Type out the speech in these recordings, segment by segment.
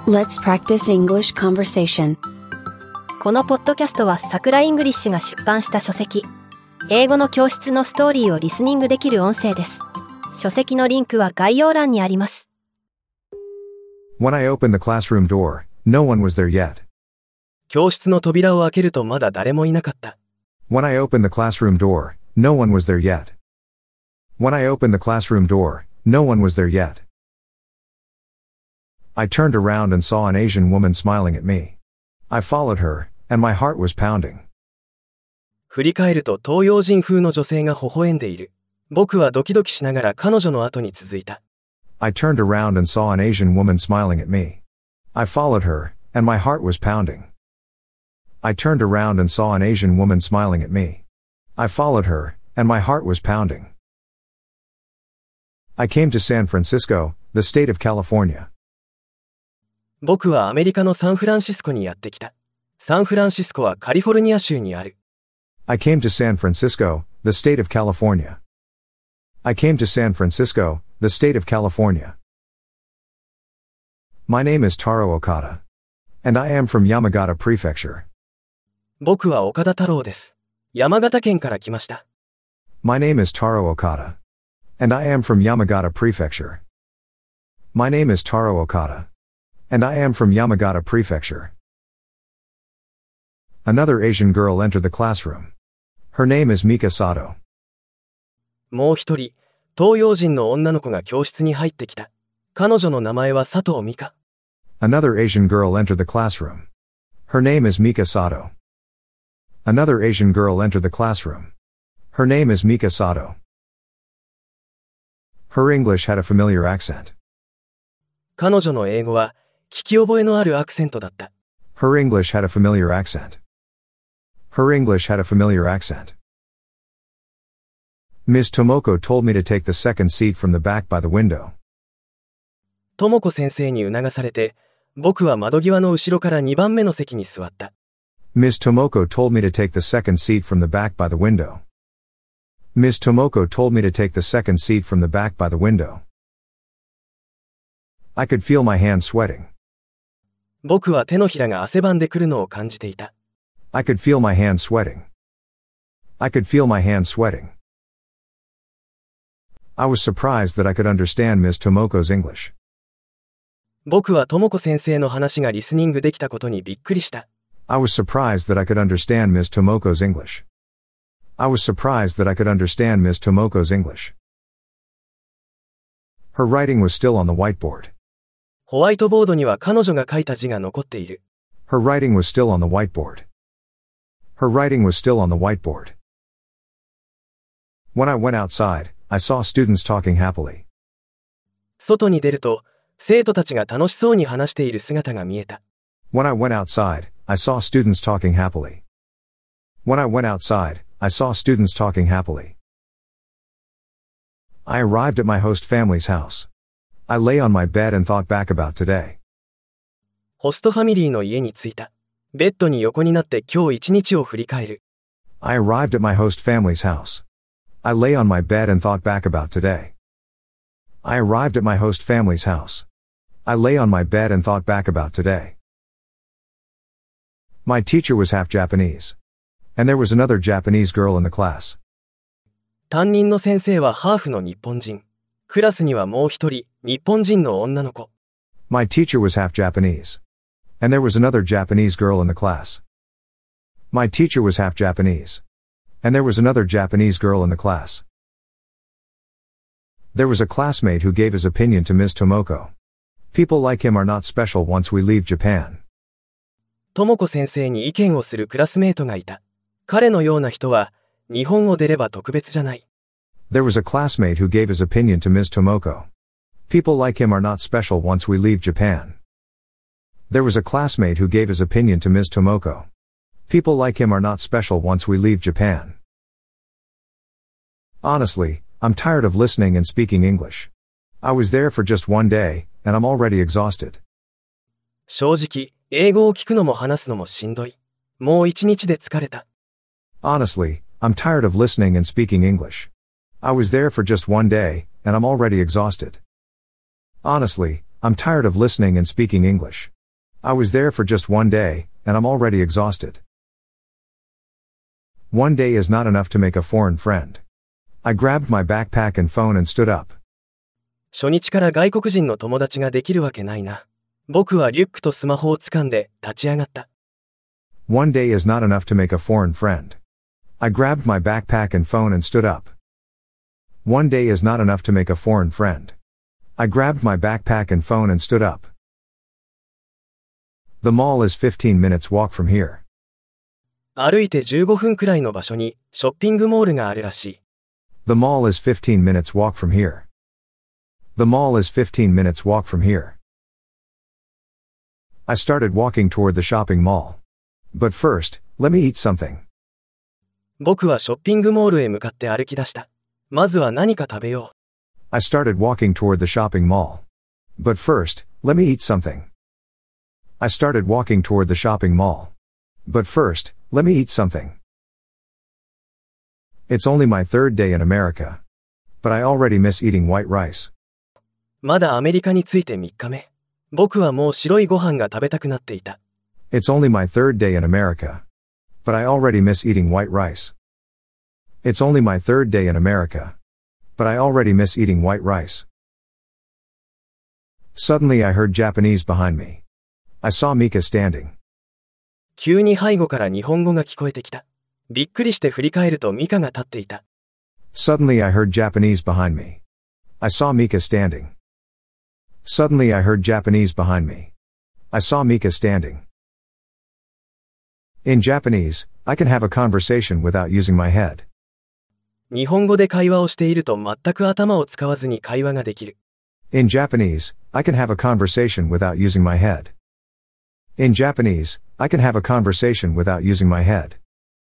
Let's practice English conversation. このポッドキャストはさくらイングリッシュが出版した書籍、英語の教室のストーリーをリスニングできる音声です。書籍のリンクは概要欄にあります。 When I opened the classroom door, no one was there yet. 教室の扉を開けるとまだ誰もいなかった。 When I opened the classroom door, no one was there yet. When I opened the classroom door, no one was there yet. I turned around and saw an Asian woman smiling at me. I followed her, and my heart was pounding. 振り返ると東洋人風の女性が微笑んでいる。僕はドキドキしながら彼女の後に続いた。 I turned around and saw an Asian woman smiling at me. I followed her, and my heart was pounding. I turned around and saw an Asian woman smiling at me. I followed her, and my heart was pounding. I came to San Francisco, the state of California. 僕はアメリカのサンフランシスコにやってきた。サンフランシスコはカリフォルニア州にある。 I came to San Francisco, the state of California. I came to San Francisco, the state of California. My name is Taro Okada. And I am from Yamagata Prefecture. 僕は岡田太郎です。山形県から来ました。 My name is Taro Okada. And I am from Yamagata Prefecture. My name is Taro Okada. And I am from Yamagata Prefecture. Another Asian girl entered the classroom. Her name is Mika Sato. もう一人、東洋人の女の子が教室に入ってきた。彼女の名前は佐藤美香。 Another Asian girl entered the classroom. Her name is Mika Sato. Another Asian girl entered the classroom. Her name is Mika Sato. Her English had a familiar accent. 彼女の英語は聞き覚えのあるアクセントだった。 Her English had a familiar accent. Her English had a familiar accent. Miss Tomoko told me to take the second seat from the back by the window. 智子先生に促されて、僕は窓際の後ろから2番目の席に座った。 Miss Tomoko told me to take the second seat from the back by the window. Miss Tomoko told me to take the second seat from the back by the window. I could feel my hands sweating. 僕は手のひらが汗ばんでくるのを感じていた。 I could feel my hands sweating. I could feel my hands sweating. I was surprised that I could understand Miss Tomoko's English. 僕は智子先生の話がリスニングできたことにびっくりした。 I was surprised that I could understand Miss Tomoko's English. I was surprised that I could understand Miss Tomoko's English. Her writing was still on the whiteboard. ホワイトボードには彼女が書いた字が残っている。 Her writing was still on the whiteboard. Her writing was still on the whiteboard. When I went outside, I saw students talking happily. 外に出ると、生徒たちが楽しそうに話している姿が見えた。 When I went outside, I saw students talking happily. When I went outside, I saw students talking happily. I arrived at my host family's house. I lay on my bed and thought back about today. ホストファミリーの家に着いた。ベッドに横になって今日一日を振り返る。 I arrived at my host family's house. I lay on my bed and thought back about today. I arrived at my host family's house. I lay on my bed and thought back about today. My teacher was half Japanese. And there was another Japanese girl in the class. 担任の先生はハーフの日本人。クラスにはもう一人、日本人の女の子。 My teacher was half Japanese. And there was another Japanese girl in the class. My teacher was half Japanese. And there was another Japanese girl in the class. There was a classmate who gave his opinion to Ms. Tomoko. People like him are not special once we leave Japan. 智子先生に意見をするクラスメートがいた。彼のような人は、日本を出れば特別じゃない。 There was a classmate who gave his opinion to Ms. Tomoko. People like him are not special once we leave Japan. There was a classmate who gave his opinion to Ms. Tomoko. People like him are not special once we leave Japan. Honestly, I'm tired of listening and speaking English. I was there for just one day, and I'm already exhausted. 正直、英語を聞くのも話すのもしんどい。もう一日で疲れた。 Honestly, I'm tired of listening and speaking English. I was there for just one day, and I'm already exhausted. Honestly, I'm tired of listening and speaking English. I was there for just one day, and I'm already exhausted. One day is not enough to make a foreign friend. I grabbed my backpack and phone and stood up. 初日から外国人の友達ができるわけないな。僕はリュックとスマホを掴んで立ち上がった。 One day is not enough to make a foreign friend. I grabbed my backpack and phone and stood up. One day is not enough to make a foreign friend. I grabbed my backpack and phone and stood up. The mall is 15 minutes walk from here. 歩いて15分くらいの場所にショッピングモールがあるらしい。 The mall is 15 minutes walk from here. The mall is 15 minutes walk from here. I started walking toward the shopping mall. But first, let me eat something. 僕はショッピングモールへ向かって歩き出した。まずは何か食べよう。 I started walking toward the shopping mall. But first, let me eat something. I started walking toward the shopping mall. But first, let me eat something. It's only my third day in America. But I already miss eating white rice. まだアメリカに着いて3日目。僕はもう白いご飯が食べたくなっていた。 It's only my third day in America. But I already miss eating white rice. It's only my third day in America. But I already miss eating white rice. Suddenly I heard Japanese behind me. I saw Mika standing. 急に背後から日本語が聞こえてきた。びっくりして振り返るとミカが立っていた。 Suddenly I heard Japanese behind me. I saw Mika standing. Suddenly I heard Japanese behind me. I saw Mika standing. In Japanese, I can have a conversation without using my head. 日本語で会話をしていると全く頭を使わずに会話ができる。 In Japanese, I can have a conversation without using my head. In Japanese, I can have a conversation without using my head.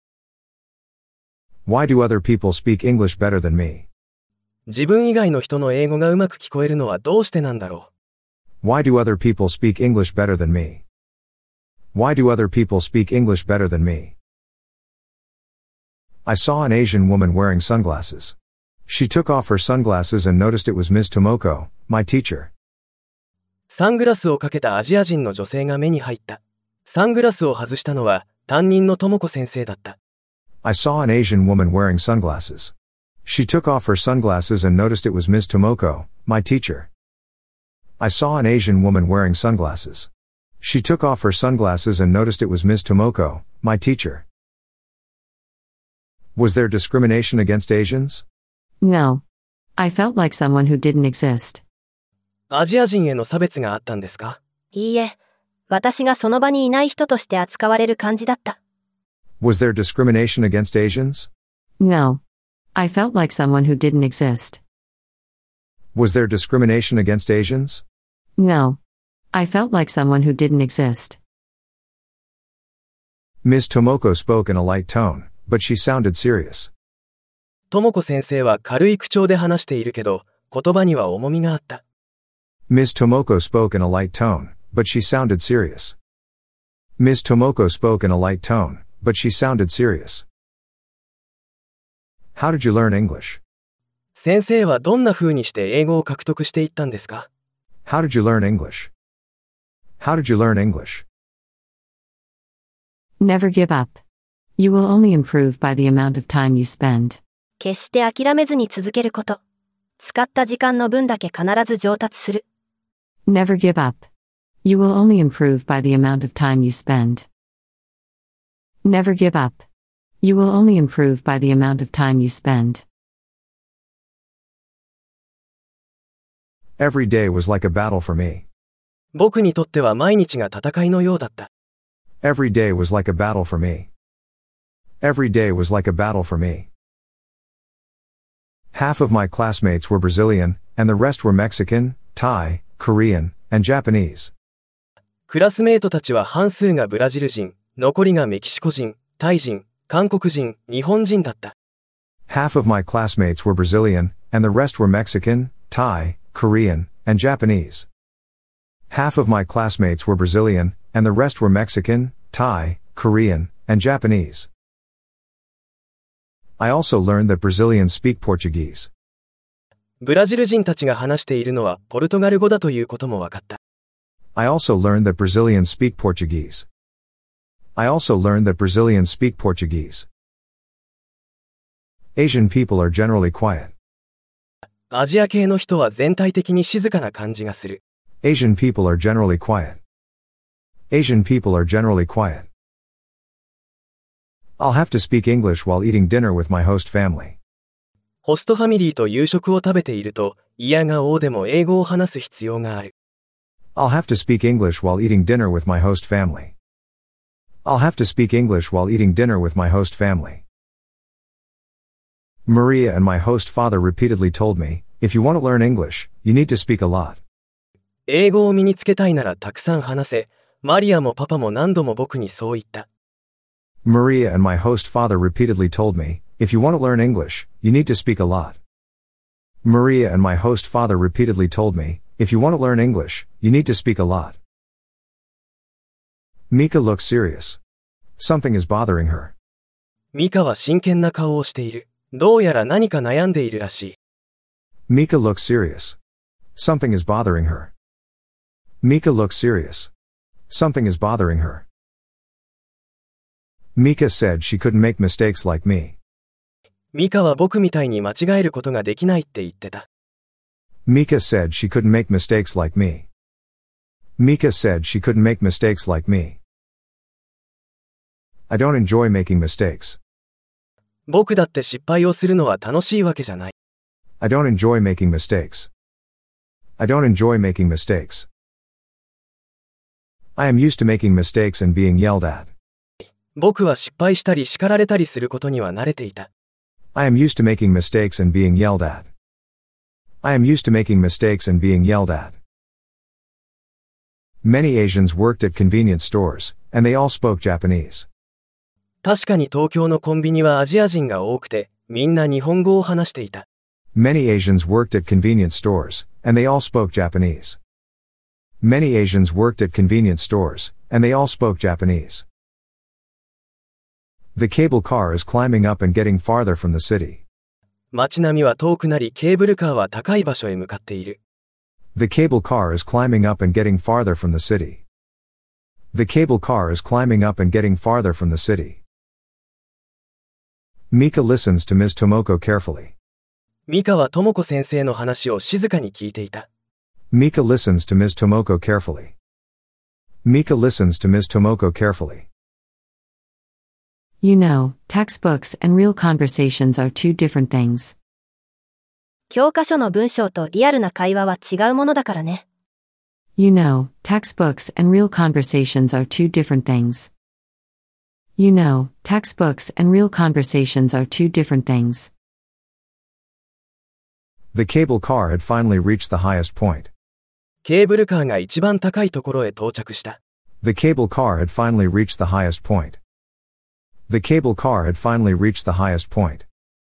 Why do other people speak English better than me? 自分以外の人の英語がうまく聞こえるのはどうしてなんだろう。 Why do other people speak English better than me? Why do other people speak English better than me? I saw an Asian woman wearing sunglasses. She took off her sunglasses and noticed it was Ms. Tomoko, my teacher. サングラスをかけたアジア人の女性が目に入った。サングラスを外したのは担任の智子先生だった。 I saw an Asian woman wearing sunglasses. She took off her sunglasses and noticed it was Ms. Tomoko, my teacher. I saw an Asian woman wearing sunglasses. She took off her sunglasses and noticed it was Ms. Tomoko, my teacher. Was there discrimination against Asians? No. I felt like someone who didn't exist. アジア人への差別があったんですか？ いいえ、私がその場にいない人として扱われる感じだった。 Was there discrimination against Asians? No. I felt like someone who didn't exist. Was there discrimination against Asians? No. I felt like someone who didn't exist. Ms. Tomoko spoke in a light tone, but she sounded serious. 智子先生は軽い口調で話しているけど、言葉には重みがあった。 Ms. Tomoko spoke in a light tone, but she sounded serious. Ms. Tomoko spoke in a light tone, but she sounded serious. How did you learn English? 先生はどんな風にして英語を獲得していったんですか？ How did you learn English? How did you learn English? Never give up. You will only improve by the amount of time you spend. 決して諦めずに続けること。使った時間の分だけ必ず上達する。 Never give up. You will only improve by the amount of time you spend. Never give up. You will only improve by the amount of time you spend. Every day was like a battle for me. 僕にとっては毎日が戦いのようだった。 Every day was like a battle for me. Every day was like a battle for me. Half of my classmates were Brazilian, and the rest were Mexican, Thai, Korean, and Japanese. クラスメートたちは半数がブラジル人、残りがメキシコ人、タイ人、韓国人、日本人だった。 Half of my classmates were Brazilian, and the rest were Mexican, Thai, Korean, and Japanese. Half of my classmates were Brazilian, and the rest were Mexican, Thai, Korean, and Japanese. I also learned that Brazilians speak Portuguese. ブラジル人たちが話しているのはポルトガル語だということも分かった。 I also learned that Brazilians speak Portuguese. I also learned that Brazilians speak Portuguese. Asian people are generally quiet. アジア系の人は全体的に静かな感じがする。 Asian people are generally quiet. Asian people are generally quiet. I'll have to speak English while eating dinner with my host family. ホストファミリーと夕食を食べていると、嫌が応でも英語を話す必要がある。 I'll have to speak English while eating dinner with my host family. I'll have to speak English while eating dinner with my host family. Maria and my host father repeatedly told me, if you want to learn English, you need to speak a lot. 英語を身につけたいならたくさん話せ。マリアもパパも何度も僕にそう言った。 Maria and my host father repeatedly told me, if you want to learn English, you need to speak a lot. Maria and my host father repeatedly told me, if you want to learn English, you need to speak a lot. Mika looks serious. Something is bothering her. ミカは真剣な顔をしている。どうやら何か悩んでいるらしい。 Mika looks serious. Something is bothering her. Mika looks serious. Something is bothering her. Mika said she couldn't make mistakes like me. ミカは僕みたいに間違えることができないって言ってた。 Mika said she couldn't make mistakes like me. Mika said she couldn't make mistakes like me. I don't enjoy making mistakes. 僕だって失敗をするのは楽しいわけじゃない。 I don't enjoy making mistakes. I don't enjoy making mistakes. I am used to making mistakes and being yelled at. 僕は失敗したり叱られたりすることには慣れていた。 I am used to making mistakes and being yelled at. I am used to making mistakes and being yelled at. Many Asians worked at convenience stores, and they all spoke Japanese. 確かに東京のコンビニはアジア人が多くて、みんな日本語を話していた。 Many Asians worked at convenience stores, and they all spoke Japanese. Many Asians worked at convenience stores, and they all spoke Japanese. The cable car is climbing up and getting farther from the city. 街並みは遠くなり、ケーブルカーは高い場所へ向かっている。 The cable car is climbing up and getting farther from the city. The cable car is climbing up and getting farther from the city. Mika listens to Ms. Tomoko carefully. ミカは智子先生の話を静かに聞いていた。 Mika listens to Ms. Tomoko carefully. Mika listens to Ms. Tomoko carefully. You know, textbooks and real conversations are two different things. 教科書の文章とリアルな会話は違うものだからね。 You know, textbooks and real conversations are two different things. You know, textbooks and real conversations are two different things. The cable car had finally reached the highest point. ケーブルカーが一番高いところへ到着した。 The cable car had finally reached the highest point. The cable car had finally reached the highest point.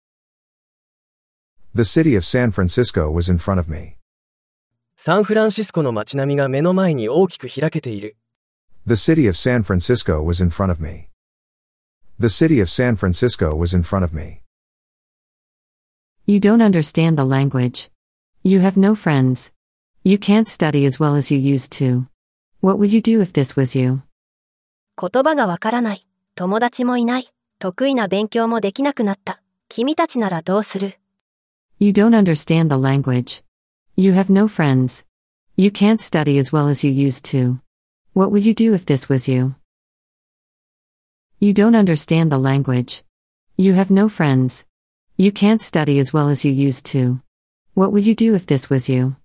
The city of San Francisco was in front of me. サンフランシスコの街並みが目の前に大きく開けている。 The city of San Francisco was in front of me. The city of San Francisco was in front of me. You don't understand the language. You have no friends. You can't study as well as you used to. What would you do if this was you? 言葉がわからない。友達もいない。得意な勉強もできなくなった。君たちならどうする？ You don't understand the language. You have no friends. You can't study as well as you used to. What would you do if this was you? You don't understand the language. You have no friends. You can't study as well as you used to. What would you do if this was you?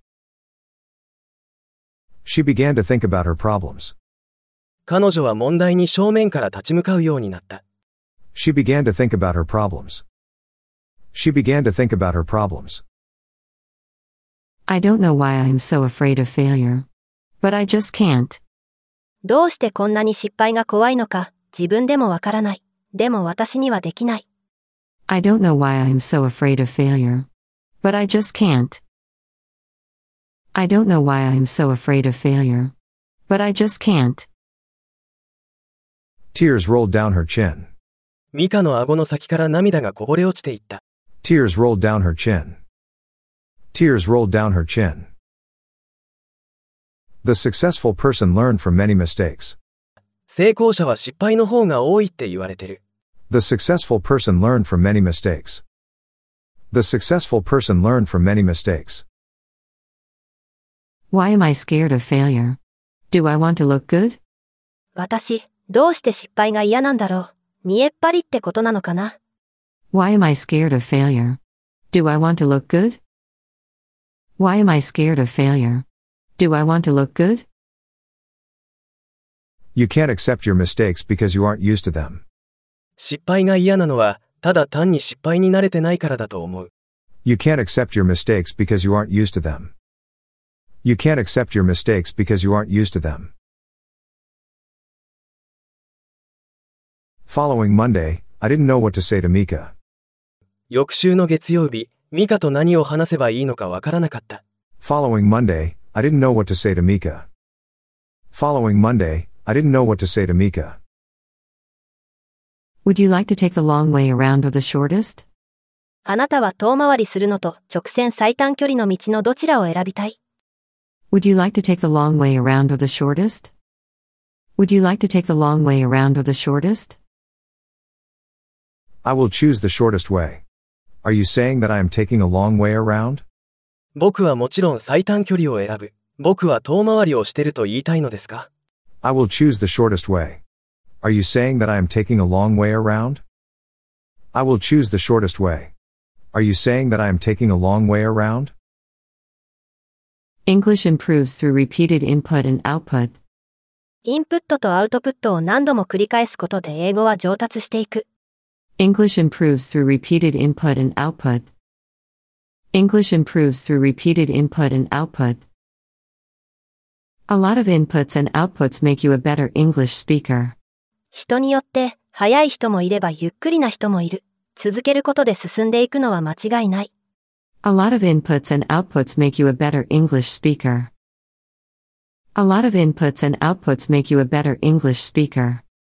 She began to think about her problems. 彼女は問題に正面から立ち向かうようになった。 She began to think about her problems. She began to think about her problems. I don't know why I'm so afraid of failure. But I just can't. どうしてこんなに失敗が怖いのか、自分でもわからない。でも私にはできない。 I don't know why I'm so afraid of failure. But I just can't. I don't know why I'm so afraid of failure. But I just can't. Tears rolled down her chin. ミカの顎の先から涙がこぼれ落ちていった。 Tears rolled down her chin. Tears rolled down her chin. The successful person learned from many mistakes. 成功者は失敗の方が多いって言われてる。 The successful person learned from many mistakes. The successful person learned from many mistakes. Why am I scared of failure? Do I want to look good? 私、どうして失敗が嫌なんだろう。見えっ張りってことなのかな。 Why am I scared of failure? Do I want to look good? Why am I scared of failure? Do I want to look good? You can't accept your mistakes because you aren't used to them. 失敗が嫌なのは、ただ単に失敗に慣れてないからだと思う。 You can't accept your mistakes because you aren't used to them. You can't accept your mistakes because you aren't used to them. Following Monday, I didn't know what to say to Mika. 翌週の月曜日、ミカと何を話せばいいのかわからなかった。 Following Monday, I didn't know what to say to Mika. Following Monday, I didn't know what to say to Mika. Would you like to take the long way around or the shortest? あなたは遠回りするのと直線最短距離の道のどちらを選びたい？ Would you like to take the long way around or the shortest? Would you like to take the long way around or the shortest? I will choose the shortest way. Are you saying that I am taking a long way around? 僕はもちろん最短距離を選ぶ。僕は遠回りをしてると言いたいのですか？ I will choose the shortest way. Are you saying that I am taking a long way around? I will choose the shortest way. Are you saying that I am taking a long way around? English improves through repeated input and output. インプットとアウトプットを何度も繰り返すことで英語は上達していく。 English improves through repeated input and output. English improves through repeated input and output. A lot of inputs and outputs make you a better English speaker. 人によって速い人もいればゆっくりな人もいる。続けることで進んでいくのは間違いない。 A lot of inputs and outputs make you a better English speaker. A lot of inputs and outputs make you a better English speaker.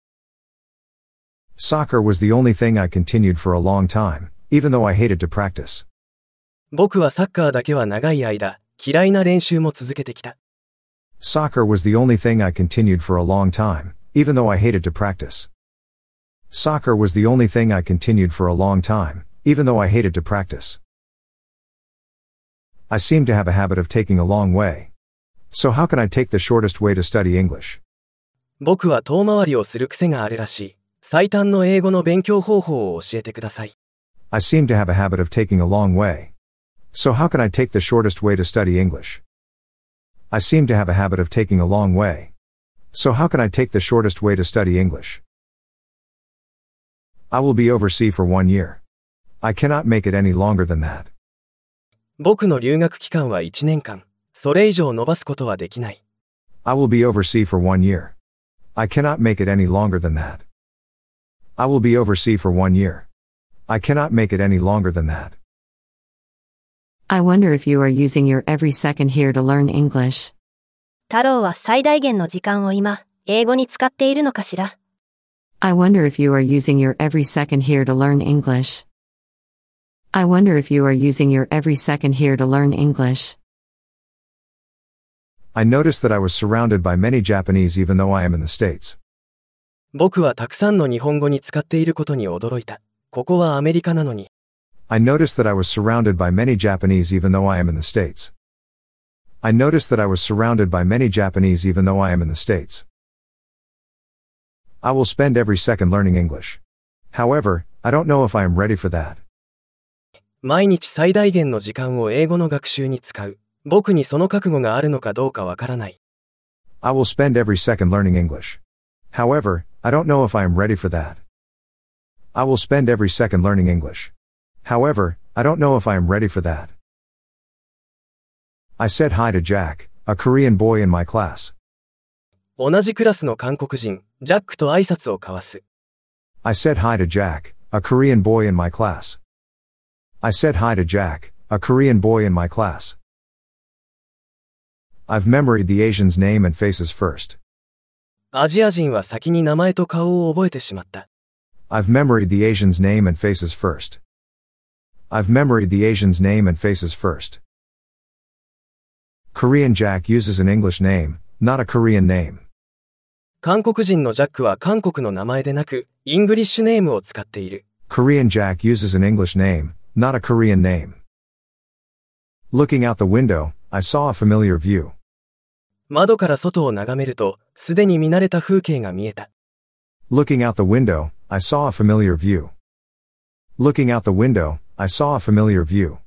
Soccer was the only thing I continued for a long time, even though I hated to practice. 僕はサッカーだけは長い間、嫌いな練習も続けてきた。 Soccer was the only thing I continued for a long time, even though I hated to practice. Soccer was the only thing I continued for a long time, even though I hated to practice. I seem to have a habit of taking a long way. So how can I take the shortest way to study English? 僕は遠回りをする癖があるらしい。最短の英語の勉強方法を教えてください。 I seem to have a habit of taking a long way. So how can I take the shortest way to study English? I seem to have a habit of taking a long way. So how can I take the shortest way to study English? I will be overseas for 1 year. I cannot make it any longer than that. 僕の留学期間は1年間。それ以上伸ばすことはできない。 I will be overseas for 1 year. I cannot make it any longer than that. I will be overseas for 1 year. I cannot make it any longer than that. I wonder if you are using your every second here to learn English. 太郎は最大限の時間を今、英語に使っているのかしら。 I wonder if you are using your every second here to learn English. I wonder if you are using your every second here to learn English. I noticed that I was surrounded by many Japanese even though I am in the States. 僕はたくさんの日本語に使っていることに驚いた。ここはアメリカなのに。 I noticed that I was surrounded by many Japanese even though I am in the States. I noticed that I was surrounded by many Japanese even though I am in the States. I will spend every second learning English. However, I don't know if I am ready for that. 毎日最大限の時間を英語の学習に使う。僕にその覚悟があるのかどうかわからない。 I will spend every second learning English. However, I don't know if I am ready for that. I will spend every second learning English. However, I don't know if I am ready for that. I said hi to Jack, a Korean boy in my class. 同じクラスの韓国人、ジャックと挨拶を交わす。 I said hi to Jack, a Korean boy in my class. I said hi to Jack, a Korean boy in my class. I've memoried the Asian's name and faces first. アジア人は先に名前と顔を覚えてしまった。 I've memoried the Asian's name and faces first. I've memoried the Asian's name and faces first. Korean Jack uses an English name, not a Korean name. 韓国人のジャックは韓国の名前でなく、イングリッシュネームを使っている。 Korean Jack uses an English name, not a Korean name. Looking out the window, I saw a familiar view. 窓から外を眺めると、すでに見慣れた風景が見えた。 Looking out the window, I saw a familiar view. Looking out the window, I saw a familiar view.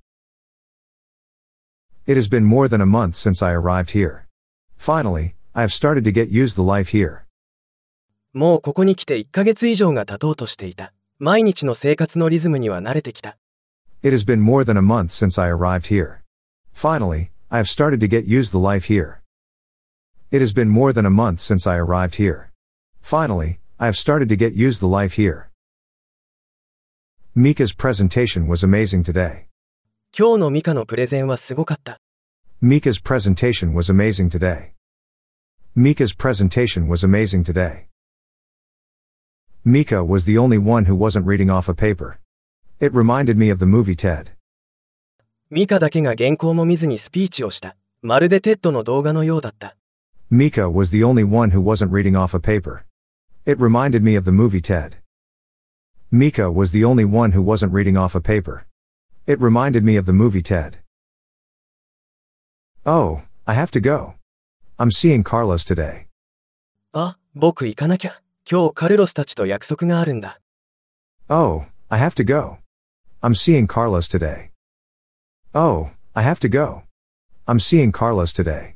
It has been more than a month since I arrived here. Finally, I have started to get used to life here. もうここに来て1ヶ月以上が経とうとしていた。毎日の生活のリズムには慣れてきた。 It has been more than a month since I arrived here. Finally, I have started to get used to life here. It has been more than a month since I arrived here. Finally, I have started to get used to life here. Mika's presentation was amazing today. 今日のミカのプレゼンはすごかった。 Mika's presentation was amazing today. Mika's presentation was amazing today. Mika was the only one who wasn't reading off a paper. It reminded me of the movie Ted. ミカだけが原稿も見ずにスピーチをした。まるでテッドの動画のようだった。 Mika was the only one who wasn't reading off a paper. It reminded me of the movie Ted. Mika was the only one who wasn't reading off a paper. It reminded me of the movie Ted. Oh, I have to go. I'm seeing Carlos today. あ、僕行かなきゃ。今日カルロスたちと約束があるんだ。 Oh, I have to go. I'm seeing Carlos today. Oh, I have to go. I'm seeing Carlos today.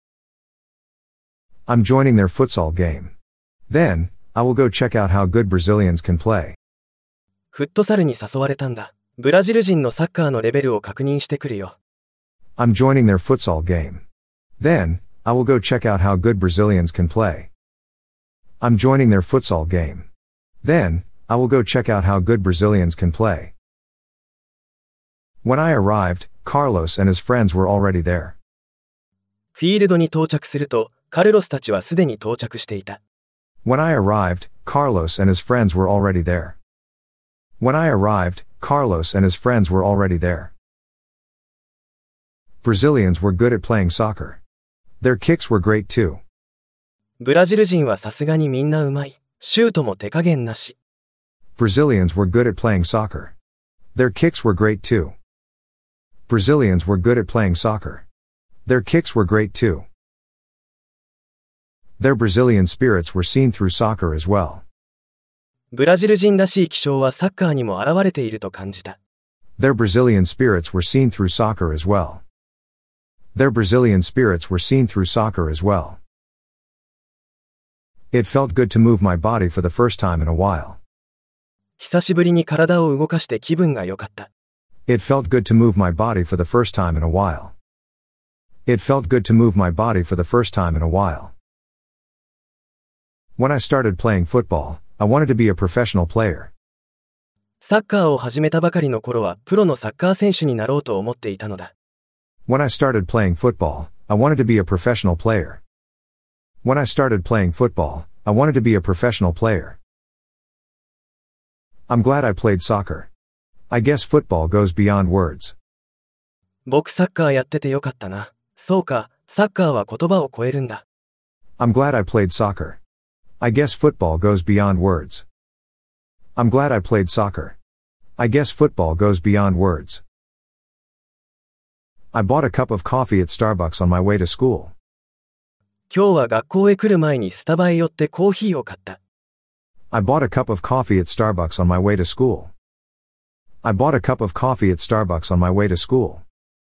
I'm joining their futsal game. Then, I will go check out how good Brazilians can play. フットサルに誘われたんだ。ブラジル人のサッカーのレベルを確認してくるよ。 I'm joining their futsal game. Then, I will go check out how good Brazilians can play. I'm joining their futsal game. Then, I will go check out how good Brazilians can play. When I arrived, Carlos and his friends were already there. フィールドに到着すると、カルロスたちはすでに到着していた。 When I arrived, Carlos and his friends were already there. When I arrived, Carlos and his friends were already there. Brazilians were good at playing soccer. Their kicks were great too. ブラジル人はさすがにみんなうまい。シュートも手加減なし。 Brazilians were good at playing soccer. Their kicks were great too. Brazilians were good at playing soccer. Their kicks were great too. Their Brazilian spirits were seen through soccer as well. ブラジル人らしい気性はサッカーにも現れていると感じた。 Their Brazilian spirits were seen through soccer as well. Their Brazilian spirits were seen through soccer as well. It felt good to move my body for the first time in a while. 久しぶりに体を動かして気分が良かった。 It felt good to move my body for the first time in a while. It felt good to move my body for the first time in a while. When I started playing football, I wanted to be a professional player. サッカーを始めたばかりの頃はプロのサッカー選手になろうと思っていたのだ。 When I started playing football, I wanted to be a professional player. When I started playing football, I wanted to be a professional player. I'm glad I played soccer. I guess football goes beyond words. 僕サッカーやっててよかったな。そうか、サッカーは言葉を超えるんだ。 I'm glad I played soccer. I guess football goes beyond words. I'm glad I played soccer. I guess football goes beyond words. I bought a cup of coffee at Starbucks on my way to school. 今日は学校へ来る前にスタバへ寄ってコーヒーを買った。 I bought a cup of coffee at Starbucks on my way to school. I bought a cup of coffee at Starbucks on my way to school.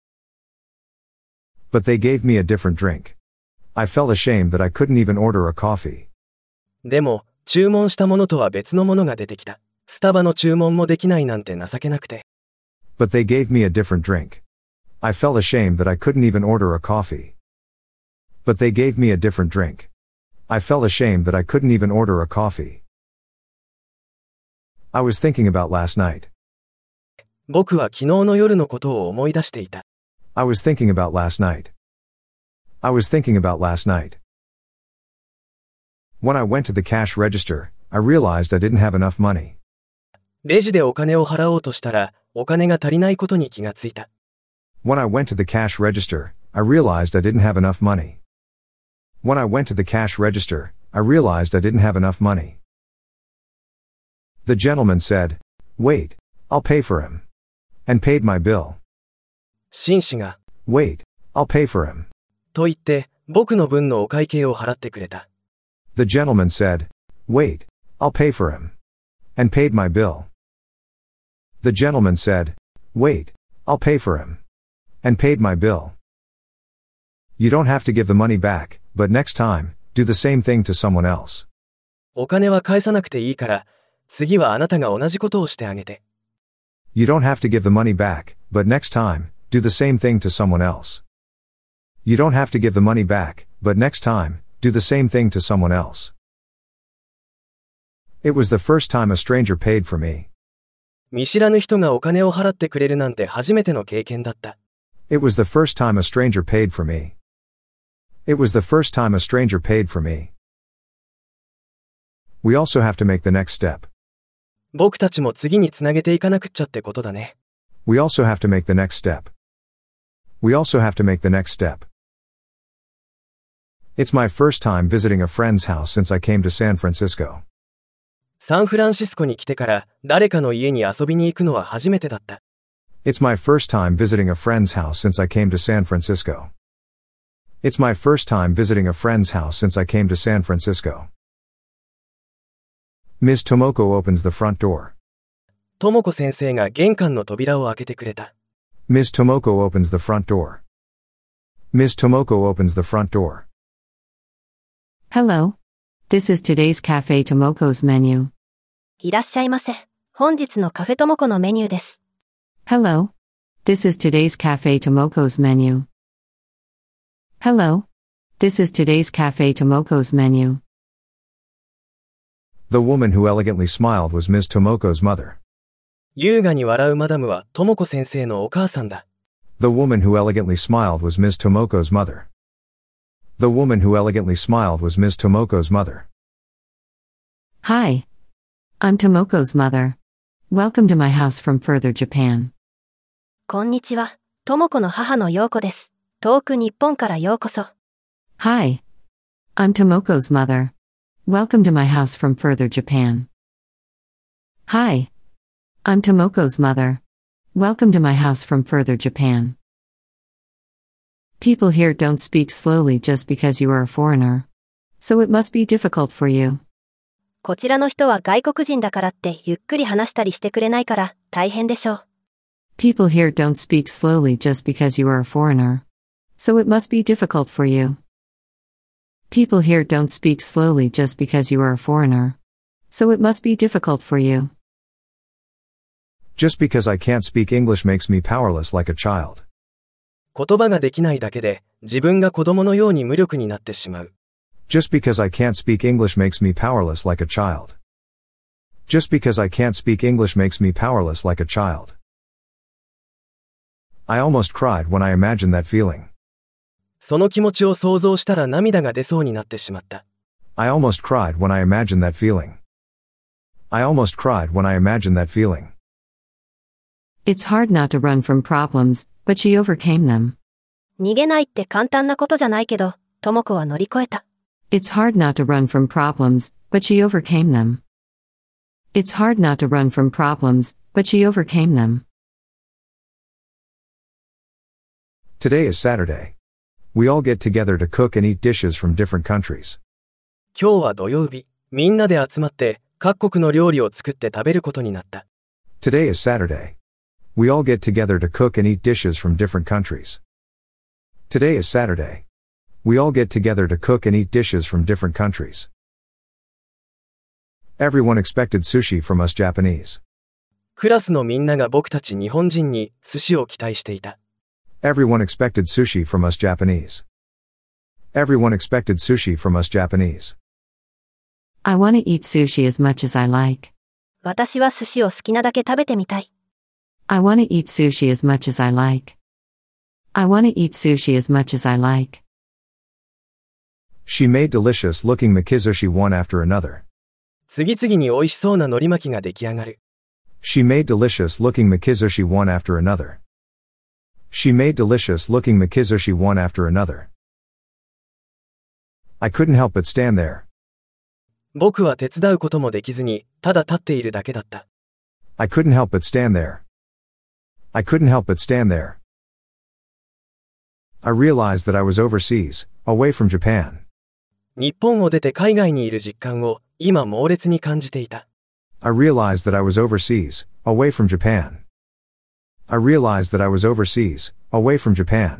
But they gave me a different drink. I felt ashamed that I couldn't even order a coffee. でも、注文したものとは別のものが出てきた。スタバの注文もできないなんて情けなくて。 But they gave me a different drink. I felt ashamed that I couldn't even order a coffee. But they gave me a different drink. I felt ashamed that I couldn't even order a coffee. I was thinking about last night. 僕は昨日の夜のことを思い出していた。 I was thinking about last night. I was thinking about last night. When I went to the cash register, I realized I didn't have enough money. レジでお金を払おうとしたら、お金が足りないことに気がついた。 When I went to the cash register, I realized I didn't have enough money. When I went to the cash register, I realized I didn't have enough money. The gentleman said, "Wait, I'll pay for him." And paid my bill. 紳士が、 Wait, I'll pay for him. と言って、僕の分のお会計を払ってくれた。 The gentleman said, "Wait, I'll pay for him." And paid my bill. The gentleman said, "Wait, I'll pay for him." And paid my bill. You don't have to give the money back, but next time, do the same thing to someone else. お金は返さなくていいから、次はあなたが同じことをしてあげて。 You don't have to give the money back, but next time, do the same thing to someone else. You don't have to give the money back, but next time, do the same thing to someone else. It was the first time a stranger paid for me. 見知らぬ人がお金を払ってくれるなんて初めての経験だった。 It was the first time a stranger paid for me. It was the first time a stranger paid for me. We also have to make the next step. 僕たちも次につなげていかなくっちゃってことだね。 We also have to make the next step. We also have to make the next step. It's my first time visiting a friend's house since I came to San Francisco. サンフランシスコに来てから誰かの家に遊びに行くのは初めてだった。 It's my first time visiting a friend's house since I came to San Francisco. It's my first time visiting a friend's house since I came to San Francisco. Ms. Tomoko opens the front door. ともこ先生が玄関の扉を開けてくれた。 Ms. Tomoko opens the front door. Ms. Tomoko opens the front door. Hello. This is today's Cafe Tomoko's menu. いらっしゃいませ。本日のカフェともこのメニューです。 Hello. This is today's Cafe Tomoko's menu. Hello. This is today's Cafe Tomoko's menu. The woman who elegantly smiled was Ms. Tomoko's mother. 優雅に笑うマダムはともこ先生のお母さんだ。 The woman who elegantly smiled was Ms. Tomoko's mother. The woman who elegantly smiled was Ms. Tomoko's mother. Hi. I'm Tomoko's mother. Welcome to my house from further Japan. こんにちは。ともこの母の陽子です。遠く日本からようこそ。 Hi. I'm Tomoko's mother. Welcome to my house from further Japan. Hi. I'm Tomoko's mother. Welcome to my house from further Japan. People here don't speak slowly just because you are a foreigner. So it must be difficult for you. こちらの人は外国人だからってゆっくり話したりしてくれないから大変でしょう。 People here don't speak slowly just because you are a foreigner. So it must be difficult for you. People here don't speak slowly just because you are a foreigner. So it must be difficult for you. Just because I can't speak English makes me powerless like a child. 言葉ができないだけで自分が子供のように無力になってしまう。 Just because I can't speak English makes me powerless like a child. Just because I can't speak English makes me powerless like a child. I almost cried when I imagined that feeling. その気持ちを想像したら涙が出そうになってしまった。 I almost cried when I imagined that feeling. I almost cried when I imagined that feeling. It's hard not to run from problems, but she overcame them. 逃げないって簡単なことじゃないけど、ともこは乗り越えた。 It's hard not to run from problems, but she overcame them. It's hard not to run from problems, but she overcame them. Today is Saturday. We all get together to cook and eat dishes from different countries. 今日は土曜日、みんなで集まって各国の料理を作って食べることになった。 Today is Saturday. We all get together to cook and eat dishes from different countries. Today is Saturday. We all get together to cook and eat dishes from different countries. Everyone expected sushi from us Japanese. クラスのみんなが僕たち日本人に寿司を期待していた。 Everyone expected sushi from us Japanese. Everyone expected sushi from us Japanese. I want to eat sushi as much as I like. 私は寿司を好きなだけ食べてみたい。 I want to eat sushi as much as I like. I want to eat sushi as much as I like. She made delicious looking makizushi one after another. 次々に美味しそうな海苔巻きが出来上がる。 She made delicious looking makizushi one after another. She made delicious looking makizushi one after another. I couldn't help but stand there. 僕は手伝うこともできずに、ただ立っているだけだった。 I couldn't help but stand there. I couldn't help but stand there. I realized that I was overseas, away from Japan. 日本を出て海外にいる実感を、今猛烈に感じていた。 I realized that I was overseas, away from Japan. I realized that I was overseas, away from Japan.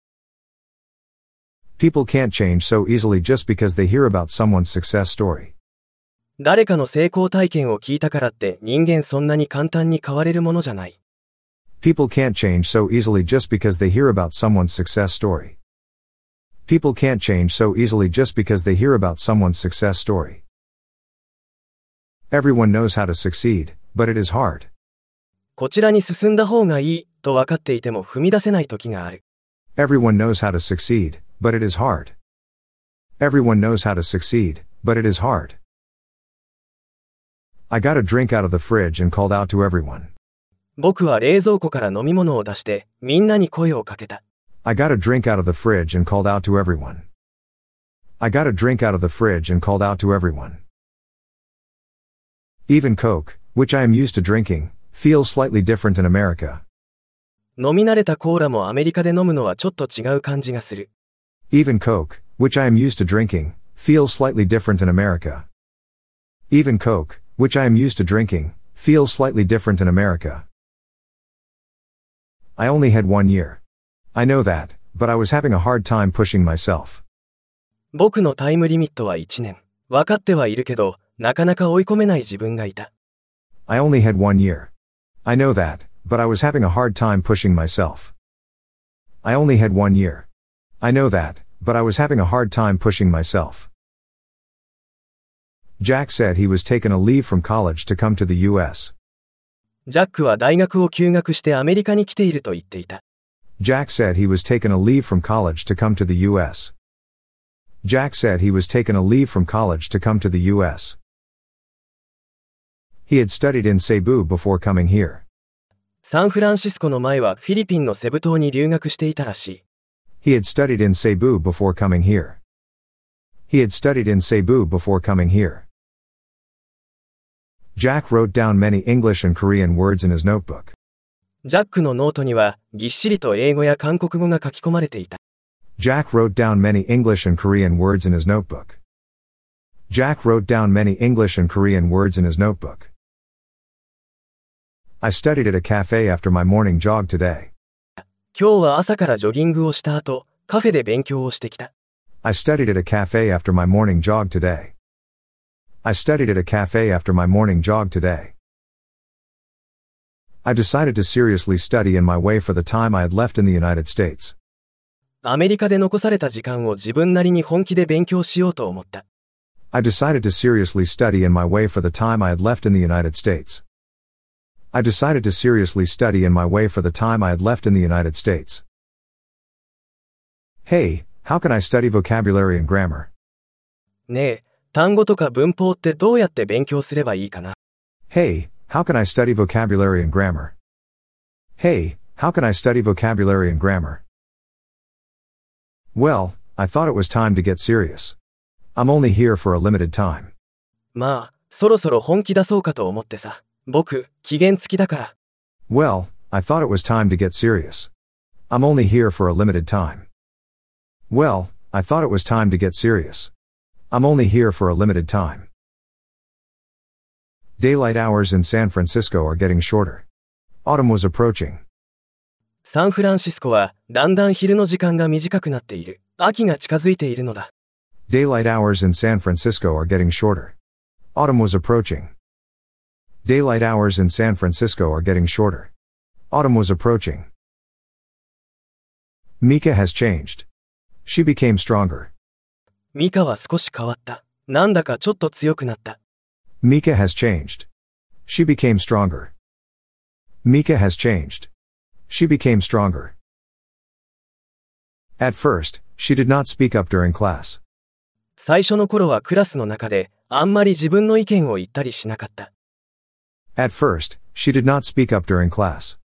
People can't change so easily just because they hear about someone's success story. 誰かの成功体験を聞いたからって人間そんなに簡単に変われるものじゃない。 People can't change so easily just because they hear about someone's success story. People can't change so easily just because they hear about someone's success story. Everyone knows how to succeed, but it is hard. こちらに進んだ方がいいと分かっていても踏み出せない時がある。 Everyone knows how to succeed, but it is hard. Everyone knows how to succeed, but it is hard. I got a drink out of the fridge and called out to everyone. 僕は冷蔵庫から飲み物を出してみんなに声をかけた。 I got a drink out of the fridge and called out to everyone. I got a drink out of the fridge and called out to everyone. Even Coke, which I am used to drinking, feels slightly different in America. 飲み慣れたコーラもアメリカで飲むのはちょっと違う感じがする。 Even Coke, which I am used to drinking, feels slightly different in America. Even Coke, which I am used to drinking, feels slightly different in America. I only had 1 year. I know that, but I was having a hard time pushing myself. 僕のタイムリミットは1年。分かってはいるけど、なかなか追い込めない自分がいた。 I only had 1 year. I know that, but I was having a hard time pushing myself. I only had 1 year. I know that, but I was having a hard time pushing myself. Jack said he was taking a leave from college to come to the US. ジャックは大学を休学してアメリカに来ていると言っていた。 Jack said he was taking a leave from college to come to the US. Jack said he was taking a leave from college to come to the US. He had studied in Cebu before coming here. サンフランシスコの前はフィリピンのセブ島に留学していたらしい。 He had studied in Cebu before coming here. He had studied in Cebu before coming here. Jack wrote down many English and Korean words in his notebook. ジャックのノートにはぎっしりと英語や韓国語が書き込まれていた。 Jack wrote down many English and Korean words in his notebook. Jack wrote down many English and Korean words in his notebook. I studied at a cafe after my morning jog today. 今日は朝からジョギングをした後、カフェで勉強をしてきた。 I studied at a cafe after my morning jog today. I studied at a cafe after my morning jog today. I decided to seriously study in my way for the time I had left in the United States. アメリカで残された時間を自分なりに本気で勉強しようと思った。 I decided to seriously study in my way for the time I had left in the United States. I decided to seriously study in my way for the time I had left in the United States. Hey, how can I study vocabulary and grammar? ねえ、単語とか文法ってどうやって勉強すればいいかな？ Hey, how can I study vocabulary and grammar? Hey, how can I study vocabulary and grammar? Well, I thought it was time to get serious. I'm only here for a limited time. まあ、そろそろ本気出そうかと思ってさ。僕、期限付きだから。 Well, I thought it was time to get serious. I'm only here for a limited time. Well, I thought it was time to get serious. I'm only here for a limited time. Daylight hours in San Francisco are getting shorter. Autumn was approaching. サンフランシスコはだんだん昼の時間が短くなっている。秋が近づいているのだ。 Daylight hours in San Francisco are getting shorter. Autumn was approaching. Daylight hours in San Francisco are getting shorter. Autumn was approaching. Mika has changed. She became stronger. ミカは少し変わった。なんだかちょっと強くなった。 Mika has changed. She became stronger. Mika has changed. She became stronger. At first, she did not speak up during class. 最初の頃はクラスの中であんまり自分の意見を言ったりしなかった。 At first, she did not speak up during class.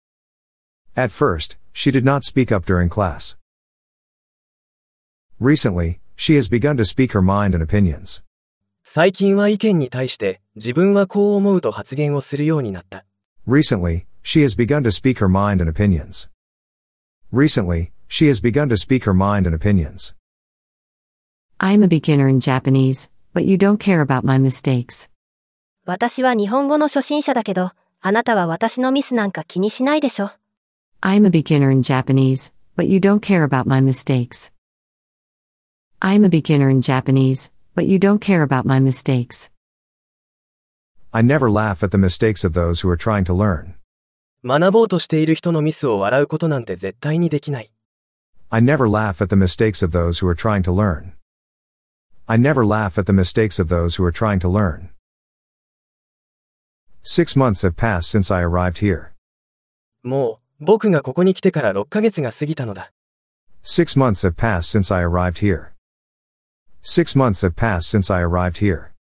At first, she did not speak up during class. Recently, she has begun to speak her mind and opinions. 最近は意見に対して自分はこう思うと発言をするようになった。 Recently, she has begun to speak her mind and opinions. Recently, she has begun to speak her mind and opinions. I'm a beginner in Japanese, but you don't care about my mistakes. 私は日本語の初心者だけど、あなたは私のミスなんか気にしないでしょ。 I'm a beginner in Japanese, but you don't care about my mistakes. I'm a beginner in Japanese, but you don't care about my mistakes. I never laugh at the mistakes of those who are trying to learn. 学ぼうとしている人のミスを笑うことなんて絶対にできない。 I never laugh at the mistakes of those who are trying to learn. I never laugh at the mistakes of those who are trying to learn. 6 months have passed since I arrived here. もう、僕がここに来てから6ヶ月が過ぎたのだ。 6 months have passed since I arrived here. 6 months have passed since I arrived here.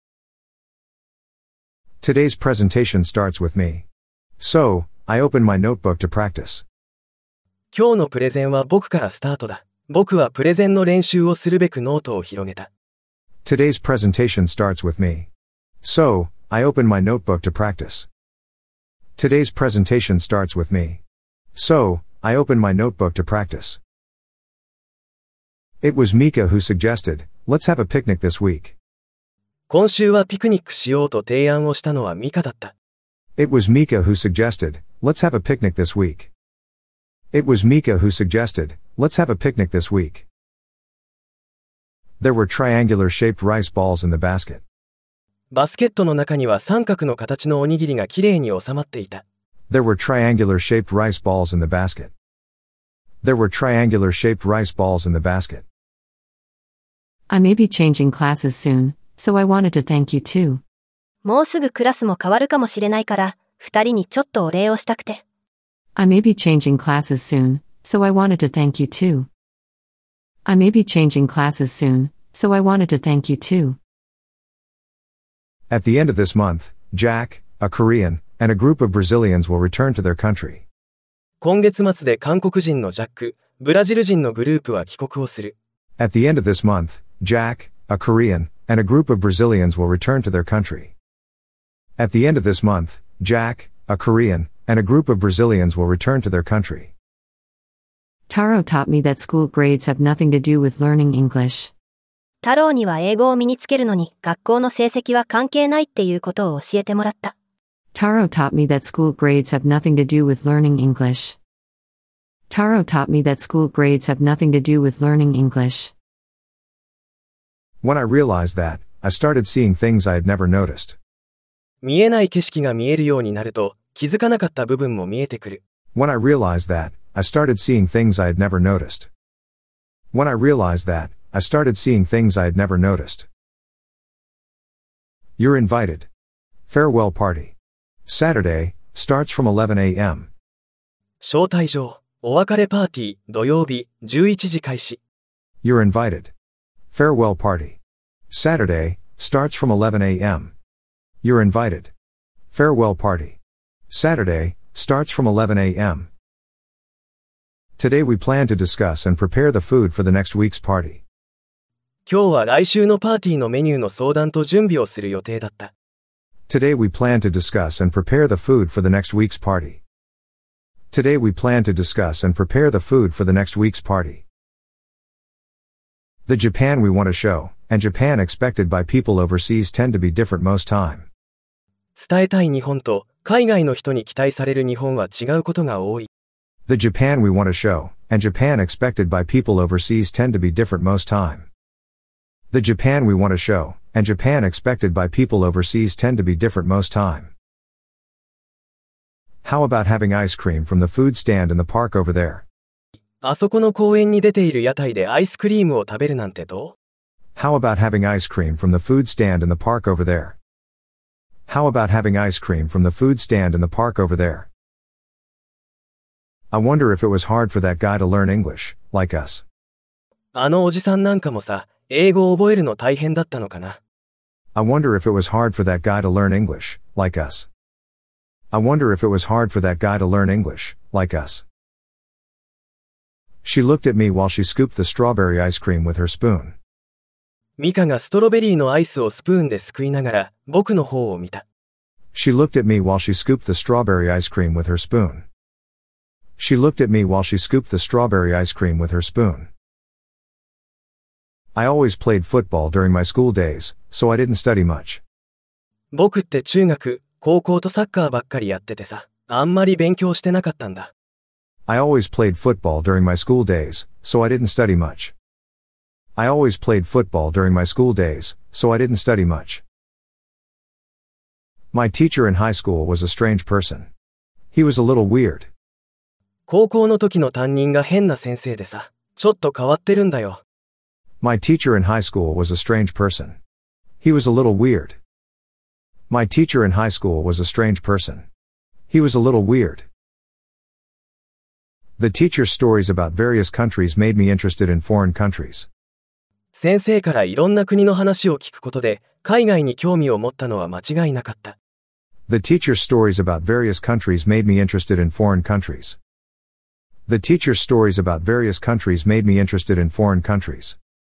Today's presentation starts with me. So, I opened my notebook to practice. 今日のプレゼンは僕からスタートだ。僕はプレゼンの練習をするべくノートを広げた。 Today's presentation starts with me. So, I opened my notebook to practice. Today's presentation starts with me. So, I opened my notebook to practice. It was Mika who suggested, let's have a picnic this week. 今週はピクニックしようと提案をしたのはミカだった。 It was Mika who suggested, let's have a picnic this week. It was Mika who suggested, let's have a picnic this week. There were triangular-shaped rice balls in the basket. バスケットの中には三角の形のおにぎりがきれいに収まっていた。 There were triangular-shaped rice balls in the basket. There were triangular-shaped rice balls in the basket. I may be changing classes soon, so I wanted to thank you too. もうすぐクラスも変わるかもしれないから、二人にちょっとお礼をしたくて。 I may be changing classes soon, so I wanted to thank you too. I may be changing classes soon, so I wanted to thank you too. At the end of this month, Jack, a Korean, and a group of Brazilians will return to their country. 今月末で韓国人のジャック、ブラジル人のグループは帰国をする。 At the end of this month, Jack, a Korean, and a group of Brazilians will return to their country. At the end of this month, Jack, a Korean, and a group of Brazilians will return to their country. Taro taught me that school grades have nothing to do with learning English. 太郎には英語を身につけるのに学校の成績は関係ないっていうことを教えてもらった。 Taro taught me that school grades have nothing to do with learning English. Taro taught me that school grades have nothing to do with learning English. When I realized that, I started seeing things I had never noticed. 見えない景色が見えるようになると、気づかなかった部分も見えてくる。 When I realized that, I started seeing things I had never noticed. When I realized that, I started seeing things I had never noticed. You're invited. Farewell party. Saturday, starts from 11 a.m. 招待状、お別れパーティー、土曜日、11時開始。 You're invited. Farewell party. Saturday, starts from 11 a.m. You're invited. Farewell party. Saturday, starts from 11 a.m. Today we plan to discuss and prepare the food for the next week's party. 今日は来週のパーティーのメニューの相談と準備をする予定だった。 Today we plan to discuss and prepare the food for the next week's party. Today we plan to discuss and prepare the food for the next week's party. The Japan we want to show, and Japan expected by people overseas tend to be different most time. 伝えたい日本と海外の人に期待される日本は違うことが多い。 The Japan we want to show, and Japan expected by people overseas tend to be different most time. The Japan we want to show, and Japan expected by people overseas tend to be different most time. How about having ice cream from the food stand in the park over there? あそこの公園に出ている屋台でアイスクリームを食べるなんてどう？ How about having ice cream from the food stand in the park over there? How about having ice cream from the food stand in the park over there? I wonder if it was hard for that guy to learn English, like us. あのおじさんなんかもさ、英語を覚えるの大変だったのかな。 I wonder if it was hard for that guy to learn English, like us. I wonder if it was hard for that guy to learn English, like us. She looked at me while she scooped the strawberry ice cream with her spoon. ミカがストロベリーのアイスをスプーンですくいながら僕の方を見た。 She looked at me while she scooped the strawberry ice cream with her spoon. She looked at me while she scooped the strawberry ice cream with her spoon. I always played football during my school days, so I didn't study much. 僕って中学、高校とサッカーばっかりやっててさ、あんまり勉強してなかったんだ。 I always played football during my school days, so I didn't study much. I always played football during my school days, so I didn't study much. My teacher in high school was a strange person. He was a little weird. 高校の時の担任が変な先生でさ、ちょっと変わってるんだよ。 My teacher in high school was a strange person. He was a little weird. My teacher in high school was a strange person. He was a little weird. The teacher's stories about various countries made me interested in foreign countries. 先生からいろんな国の話を聞くことで、海外に興味を持ったのは間違いなかった。 The teacher's stories about various countries made me interested in foreign countries. The teacher's stories about various countries made me interested in foreign countries.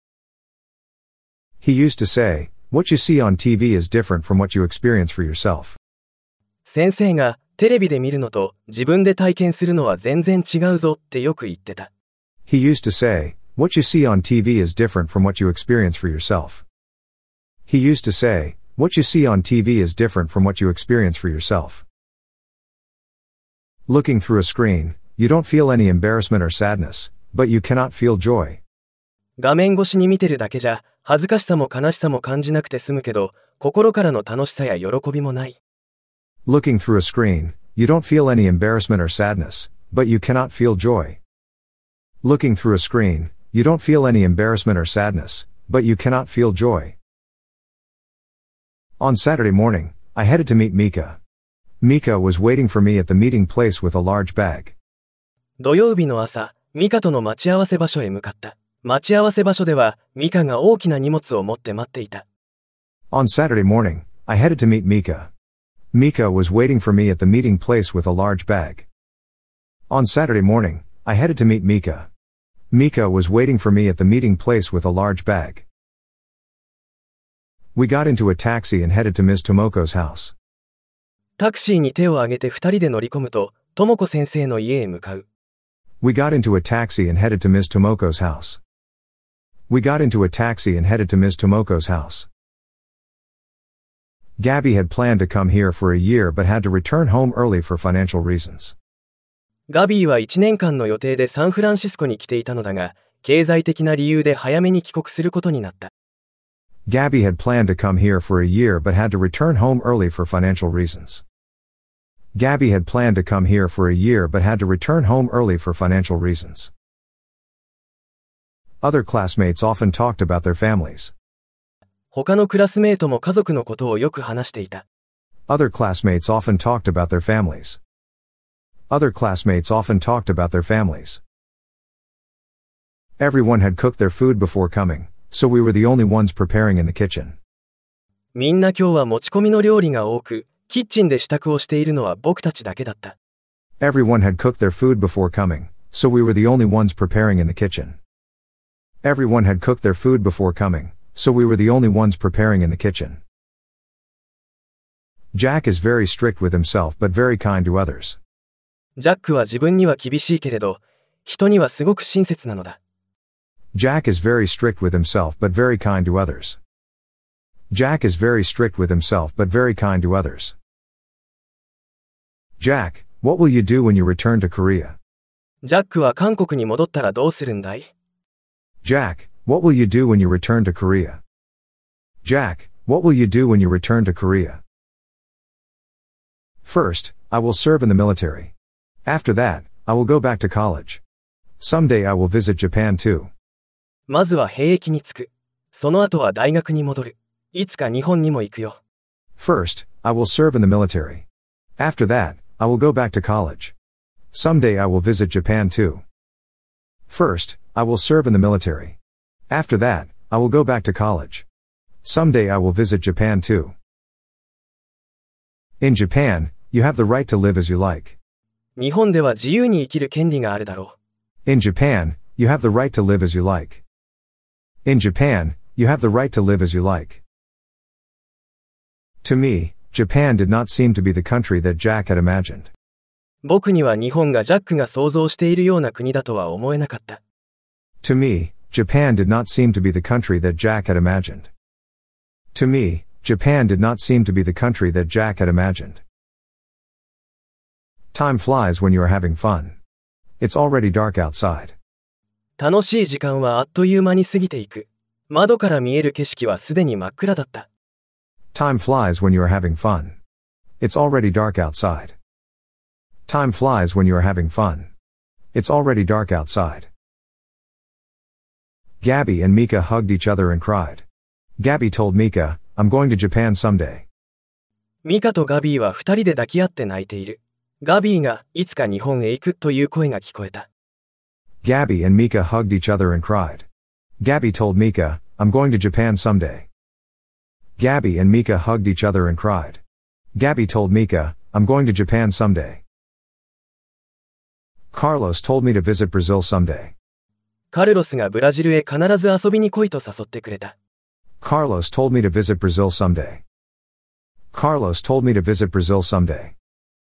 He used to say, "What you see on TV is different from what you experience for yourself." 先生がテレビで見るのと自分で体験するのは全然違うぞってよく言ってた。 He used to say, "What you see on TV is different from what you experience for yourself." He used to say, "What you see on TV is different from what you experience for yourself." Looking through a screen, you don't feel any embarrassment or sadness, but you cannot feel joy. 画面越しに見てるだけじゃ、恥ずかしさも悲しさも感じなくて済むけど、心からの楽しさや喜びもない。 Looking through a screen, you don't feel any embarrassment or sadness, but you cannot feel joy. Looking through a screen, you don't feel any embarrassment or sadness, but you cannot feel joy. On Saturday morning, I headed to meet Mika. Mika was waiting for me at the meeting place with a large bag. 土曜日の朝、ミカとの待ち合わせ場所へ向かった。待ち合わせ場所では、ミカが大きな荷物を持って待っていた。 On Saturday morning, I headed to meet Mika. Mika was waiting for me at the meeting place with a large bag. On Saturday morning, I headed to meet Mika. Mika was waiting for me at the meeting place with a large bag. We got into a taxi and headed to Ms. Tomoko's house. タクシーに手を挙げて二人で乗り込むと、ともこ先生の家へ向かう。 We got into a taxi and headed to Ms. Tomoko's house. We got into a taxi and headed to Ms. Tomoko's house. Gabby had planned to come here for a year but had to return home early for financial reasons. ガビーは1年間の予定でサンフランシスコに来ていたのだが、経済的な理由で早めに帰国することになった。 Gabby had planned to come here for a year but had to return home early for financial reasons. Gabby had planned to come here for a year but had to return home early for financial reasons. Other classmates often talked about their families. 他のクラスメートも家族のことをよく話していた。 Other classmates often talked about their families. Other classmates often talked about their families. Everyone had cooked their food before coming, so we were the only ones preparing in the kitchen. みんな今日は持ち込みの料理が多く、キッチンで支度をしているのは僕たちだけだった。 Everyone had cooked their food before coming, so we were the only ones preparing in the kitchen. Everyone had cooked their food before coming, so we were the only ones preparing in the kitchen. Jack is very strict with himself but very kind to others. ジャックは自分には厳しいけれど、人にはすごく親切なのだ。 Jack is very strict with himself but very kind to others. Jack is very strict with himself but very kind to others. Jack, what will you do when you return to Korea? ジャックは韓国に戻ったらどうするんだい？ Jack, what will you do when you return to Korea? Jack, what will you do when you return to Korea? First, I will serve in the military. After that, I will go back to college. Someday I will visit Japan too. まずは兵役に就く。その後は大学に戻る。いつか日本にも行くよ。 First, I will serve in the military. After that, I will go back to college. Someday I will visit Japan too. First, I will serve in the military. After that, I will go back to college. Someday I will visit Japan too. In Japan, you have the right to live as you like. 日本では自由に生きる権利があるだろう。 In Japan, you have the right to live as you like. In Japan, You have the right to live as you like. To me, Japan did not seem to be the country that Jack had imagined. 僕には日本がジャックが想像しているような国だとは思えなかった。 To me, Japan did not seem to be the country that Jack had imagined. To me, Japan did not seem to be the country that Jack had imagined. Time flies when you are having fun. It's already dark outside. 楽しい時間はあっという間に過ぎていく。窓から見える景色はすでに真っ暗だった。 Time flies when you are having fun. It's already dark outside. Time flies when you are having fun. It's already dark outside. Gabby and Mika hugged each other and cried. Gabby told Mika, I'm going to Japan someday. ミカとガビーは二人で抱き合って泣いている。ガビーがいつか日本へ行くという声が聞こえた。 Gabby and Mika hugged each other and cried. Gabby told Mika, I'm going to Japan someday. Gabby and Mika hugged each other and cried. Gabby told Mika, I'm going to Japan someday. Carlos told me to visit Brazil someday. カルロスがブラジルへ必ず遊びに来いと誘ってくれた。 Carlos told me to visit Brazil someday. Carlos told me to visit Brazil someday.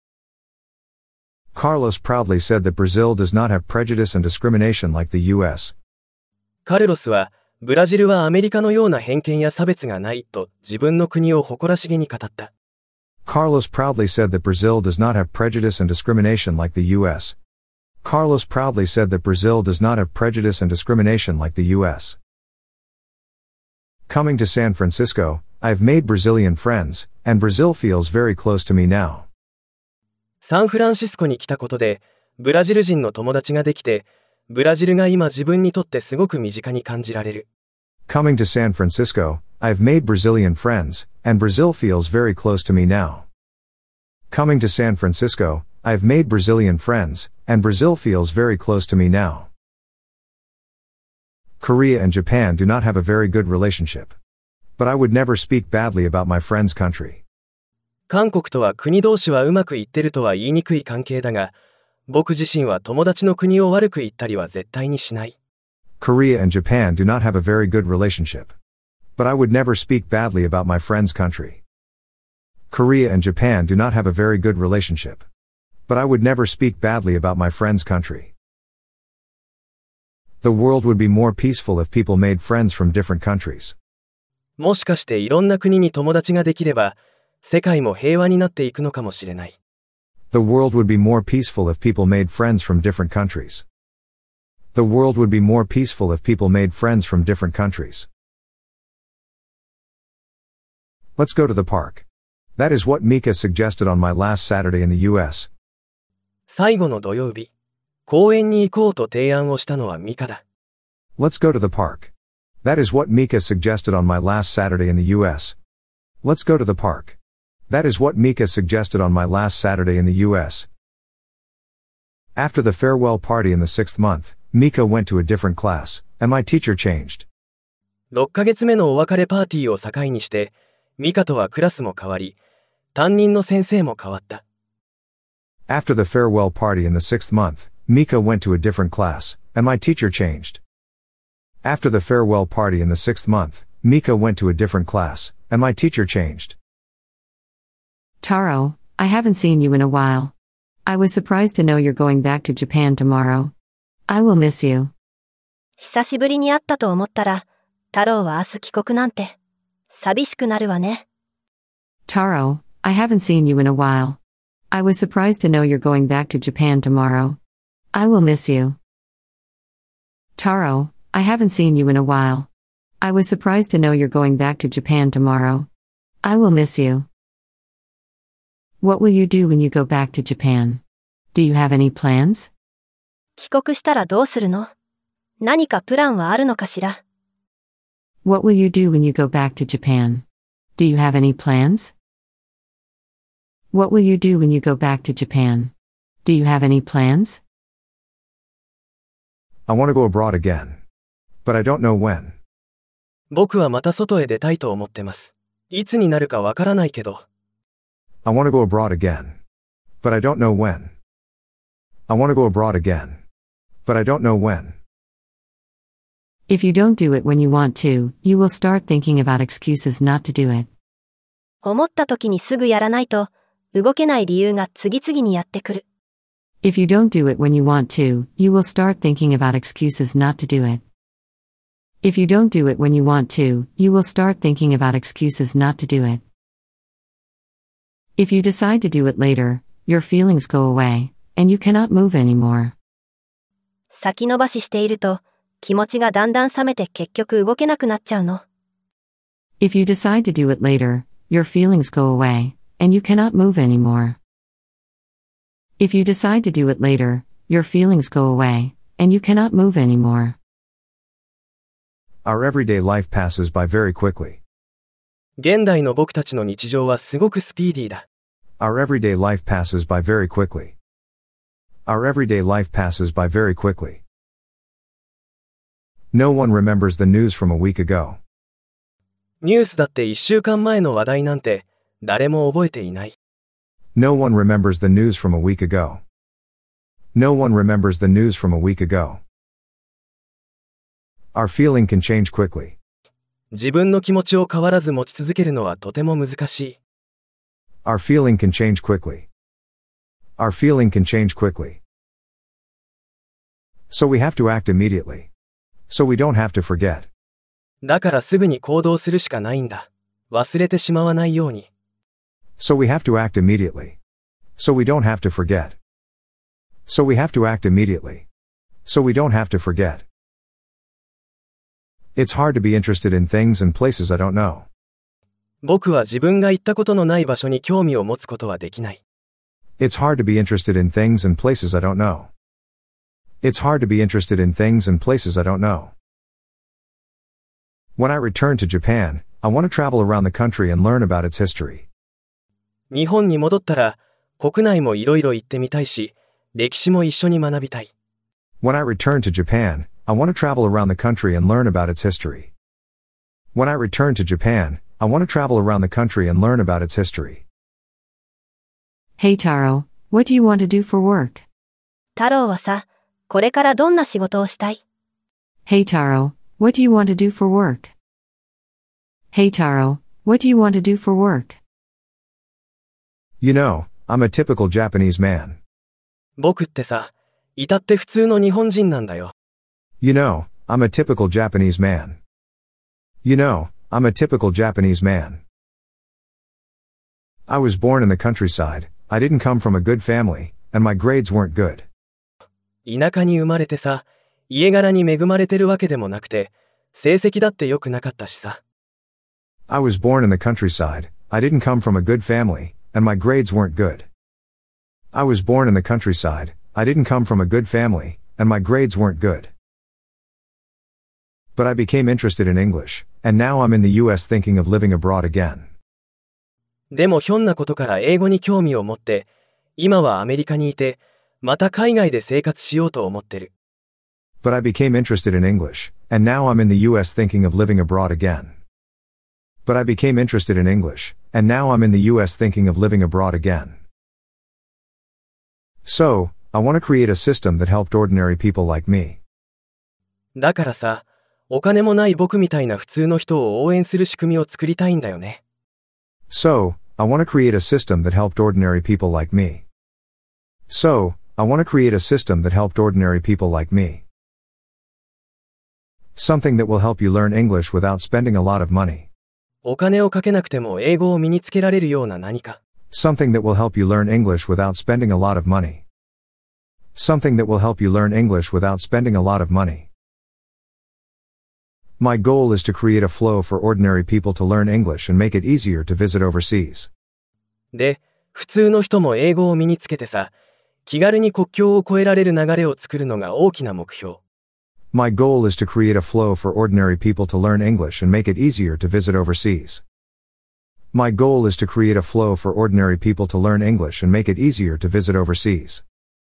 Carlos proudly said that Brazil does not have prejudice and discrimination like the US. カルロスは、ブラジルはアメリカのような偏見や差別がないと自分の国を誇らしげに語った。 Carlos proudly said that Brazil does not have prejudice and discrimination like the US. Carlos proudly said that Brazil does not have prejudice and discrimination like the US. Coming to San Francisco, I have made Brazilian friends, and Brazil feels very close to me now. サンフランシスコに来たことで、ブラジル人の友達ができて、ブラジルが今自分にとってすごく身近に感じられる。 Coming to San Francisco, I have made Brazilian friends, and Brazil feels very close to me now. Coming to San Francisco, I have made Brazilian friends, and Brazil feels very close to me now. Korea and Japan do not have a very good relationship. But I would never speak badly about my friend's country. 韓国とは国同士はうまくいってるとは言いにくい関係だが、僕自身は友達の国を悪く言ったりは絶対にしない。 Korea and Japan do not have a very good relationship. But I would never speak badly about my friend's country. Korea and Japan do not have a very good relationship. But I would never speak badly about my friend's country. The world would be more peaceful if people made friends from different countries. もしかしていろんな国に友達ができれば、世界も平和になっていくのかもしれない。 The world would be more peaceful if people made friends from different countries. The world would be more peaceful if people made friends from different countries. Let's go to the park. That is what Mika suggested on my last Saturday in the US. 最後の土曜日、公園に行こうと提案をしたのはミカだ。 Let's go to the park. That is what Mika suggested on my last Saturday in the US. Let's go to the park. That is what Mika suggested on my last Saturday in the US. After the farewell party in the 6th month, Mika went to a different class, and my teacher changed. 6ヶ月目のお別れパーティーを境にして、ミカとはクラスも変わり、担任の先生も変わった。 After the farewell party in the 6th month, Mika went to a different class, and my teacher changed. After the farewell party in the 6th month, Mika went to a different class, and my teacher changed. Taro, I haven't seen you in a while. I was surprised to know you're going back to Japan tomorrow. I will miss you. 久しぶりに会ったと思ったら、太郎は明日帰国なんて、寂しくなるわね。 Taro, I haven't seen you in a while. I was surprised to know you're going back to Japan tomorrow. I will miss you. Taro, I haven't seen you in a while. I was surprised to know you're going back to Japan tomorrow. I will miss you. What will you do when you go back to Japan? Do you have any plans? 帰国したらどうするの？何かプランはあるのかしら？ What will you do when you go back to Japan? Do you have any plans? What will you do when you go back to Japan? Do you have any plans? I want to go abroad again. But I don't know when. 僕はまた外へ出たいと思ってます。いつになるかわからないけど。 I want to go abroad again. But I don't know when. I want to go abroad again. But I don't know when. If you don't do it when you want to, you will start thinking about excuses not to do it. 思った時にすぐやらないと、動けない理由が次々にやってくる。 If you don't do it when you want to, you will start thinking about excuses not to do it. If you don't do it when you want to, you will start thinking about excuses not to do it. If you decide to do it later, your feelings go away, and you cannot move anymore. 先延ばししていると、気持ちがだんだん冷めて結局動けなくなっちゃうの。 If you decide to do it later, your feelings go away, and you cannot move anymore. If you decide to do it later, your feelings go away, and you cannot move anymore. Our everyday life passes by very quickly. 現代の僕たちの日常はすごくスピーディーだ。 Our everyday life passes by very quickly. Our everyday life passes by very quickly. No one remembers the news from a week ago. ニュースだって1週間前の話題なんて誰も覚えていない。 No one remembers the news from a week ago. No one remembers the news from a week ago. Our feeling can change quickly. 自分の気持ちを変わらず持ち続けるのはとても難しい。 Our feeling can change quickly. Our feeling can change quickly. So we have to act immediately. So we don't have to forget. だからすぐに行動するしかないんだ。忘れてしまわないように。 So we have to act immediately. So we don't have to forget. So we have to act immediately. So we don't have to forget. It's hard to be interested in things and places I don't know. 僕は自分が行ったことのない場所に興味を持つことはできない。 It's hard to be interested in things and places I don't know. It's hard to be interested in things and places I don't know. When I return to Japan, I want to travel around the country and learn about its history. 日本に戻ったら、国内もいろいろ行ってみたいし、歴史も一緒に学びたい。 When I return to Japan, I want to travel around the country and learn about its history. When I return to Japan, I want to travel around the country and learn about its history. Hey Taro, what do you want to do for work? 太郎はさ、これからどんな仕事をしたい？ Hey Taro, what do you want to do for work? Hey Taro, what do you want to do for work? You know, I'm a typical Japanese man. 僕ってさ、至って普通の日本人なんだよ。 You know, I'm a typical Japanese man. You know, I'm a typical Japanese man. I was born in the countryside, I didn't come from a good family, and my grades weren't good. 田舎に生まれてさ、家柄に恵まれてるわけでもなくて、成績だって良くなかったしさ。 I was born in the countryside, I didn't come from a good family, and my grades weren't good. I was born in the countryside, I didn't come from a good family, and my grades weren't good. But I became interested in English, and now I'm in the US thinking of living abroad again. でもひょんなことから英語に興味を持って、今はアメリカにいて、また海外で生活しようと思ってる。 But I became interested in English, and now I'm in the US thinking of living abroad again. But I became interested in English, and now I'm in the US thinking of living abroad again. So, I want to create a system that helped ordinary people like me. だからさ、お金もない僕みたいな普通の人を応援する仕組みを作りたいんだよね。 So, I want to create a system that helped ordinary people like me. So, I want to create a system that helped ordinary people like me. Something that will help you learn English without spending a lot of money. お金をかけなくても英語を身につけられるような何か。 Something that will help you learn English without spending a lot of money. Something that will help you learn English without spending a lot of money. My goal is to create a flow for ordinary people to learn English and make it easier to visit overseas. で、普通の人も英語を身につけてさ、気軽に国境を越えられる流れを作るのが大きな目標。 My goal is to create a flow for ordinary people to learn English and make it easier to visit overseas. My goal is to create a flow for ordinary people to learn English and make it easier to visit overseas.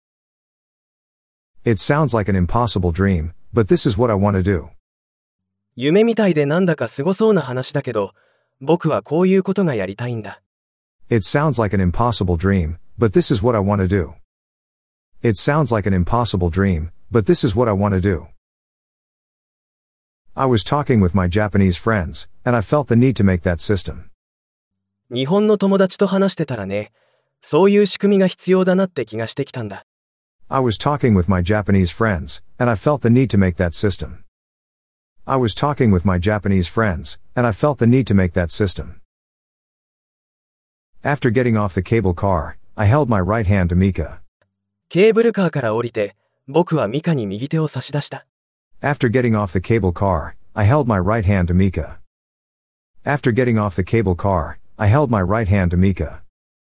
It sounds like an impossible dream, but this is what I want to do. 夢みたいでなんだかすごそうな話だけど、僕はこういうことがやりたいんだ。 It sounds like an impossible dream, but this is what I want to do. It sounds like an impossible dream, but this is what I want to do. I was talking with my Japanese friends, and I felt the need to make that system. 日本の友達と話してたらね、そういう仕組みが必要だなって気がしてきたんだ。 I was talking with my Japanese friends, and I felt the need to make that system. I was talking with my Japanese friends, and I felt the need to make that system. After getting off the cable car, I held my right hand to Mika. ケーブルカーから降りて、僕はミカに右手を差し出した。 After getting off the cable car, I held my right hand to Mika. After getting off the cable car, I held my right hand to Mika.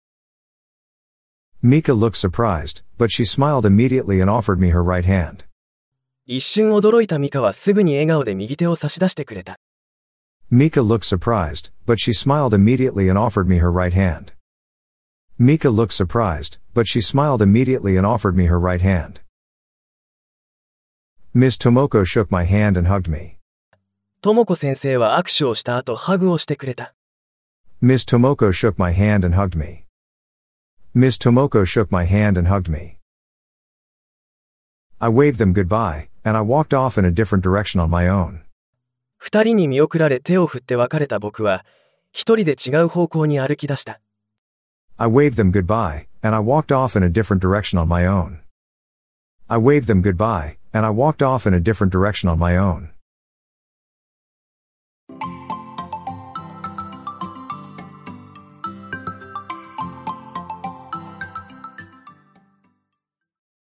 Mika looked surprised, but she smiled immediately and offered me her right hand. 一瞬驚いたミカはすぐに笑顔で右手を差し出してくれた。 Mika looked surprised, but she smiled immediately and offered me her right hand. Mika looked surprised, but she smiled immediately and offered me her right hand. Ms. Tomoko shook my hand and hugged me. ともこ先生は握手をした後ハグをしてくれた。 Ms. Tomoko shook my hand and hugged me. Ms. Tomoko shook my hand and hugged me. I waved them goodbye, and I walked off in a different direction on my own. 二人に見送られ手を振って別れた僕は、一人で違う方向に歩き出した。 I waved them goodbye, and I walked off in a different direction on my own. I waved them goodbye, and I walked off in a different direction on my own.